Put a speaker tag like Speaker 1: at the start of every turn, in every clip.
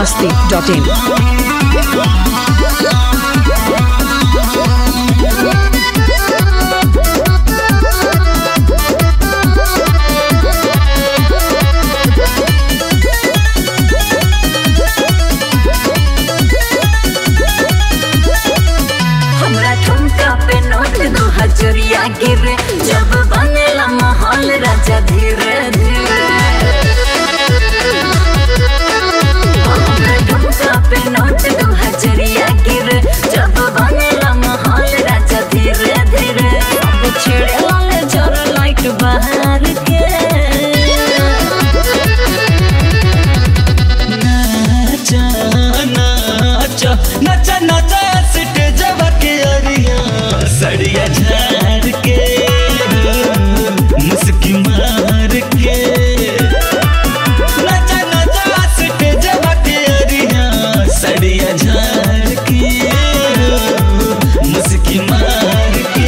Speaker 1: biharmasti.in
Speaker 2: हजरिया गिरे जब बनेला माहौल राजा धीरे धीरे ढुमका पे नोट दो हजरिया गिरे जब बनेला माहौल राजा धीरे धीरे छेड़े वाले जोर लाइट बाहर के
Speaker 3: नाचा नाचा नाचा नाचा स्टेजवा के अरिया सड़िया झाड़ के मुस्की मार के नाचा नाचा स्टेजवा के अरिया सड़िया झाड़ के मुस्की मार के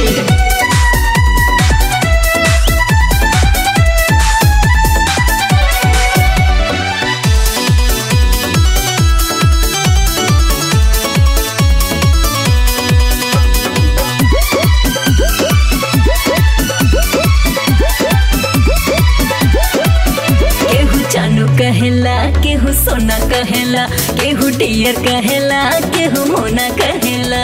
Speaker 2: कहेला केहू सोना कहेला केहू डियर कहेला केहू मोना कहेला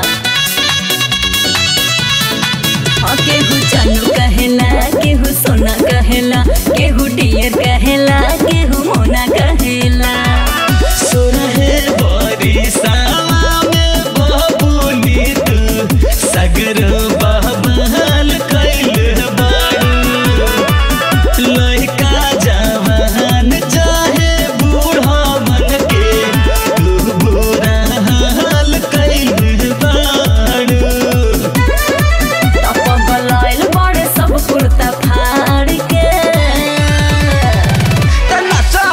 Speaker 2: केहू जानू कहेला केहू सोना कहेला केहू डियर कहेला केहू मोना कहेला
Speaker 3: सोरहे बरिसावा में बबुनी तू सगर बहबहल कैल बारू लइका जवान चाहे बूढ़ा मन के तू बुरा हाल कैल बारू
Speaker 2: टप बलाइल बड़े सब कुर्ता फाड़ के
Speaker 3: नाचा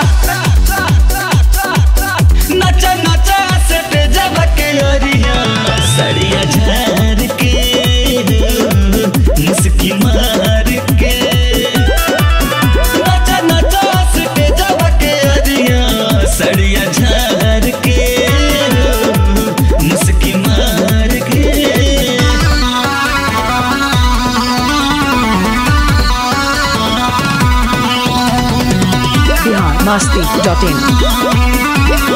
Speaker 3: नाचा नाचा स्टेजवा के अरिया सड़िया झाड़ के मुस्की मार के नाचा नाचा स्टेजवा के अरिया सड़िया झाड़ के मुस्की मार के
Speaker 1: biharmasti.in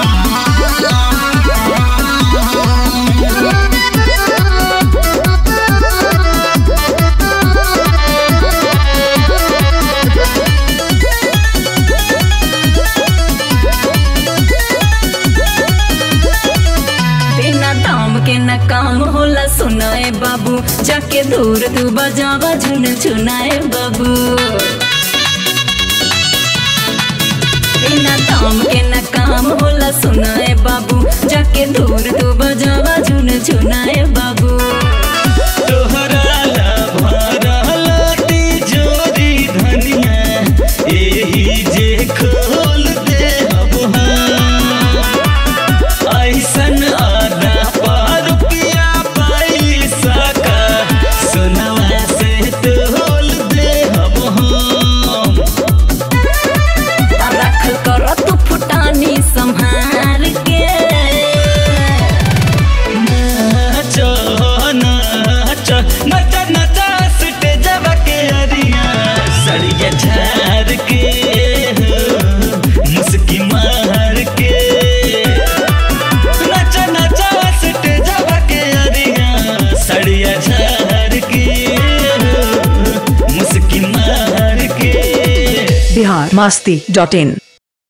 Speaker 2: बिना दाम के न काम होला सुनाए बाबू जाके दूर तू बजावा झुन झुनाए बाबू बिना दाम के न काम होला सुनाए बाबू जाके दूर तू बजावा झुन झुनाए बाबू
Speaker 3: तोहरा ला भरल तिजोरी धनिया एही जे खोल दे अब ऐसन आदा पर रुपया पैसा का सोनवा से तोल दे अब
Speaker 2: रख कर तू फुटानी संभाल के
Speaker 3: नाचो नाचो नाचा नाचा स्टेजवा के अरिया सड़िया झाड़ के मुस्की मार के नाचा नाचा स्टेजवा के अरिया सड़िया झाड़ के मुस्की मार के
Speaker 1: biharmasti.in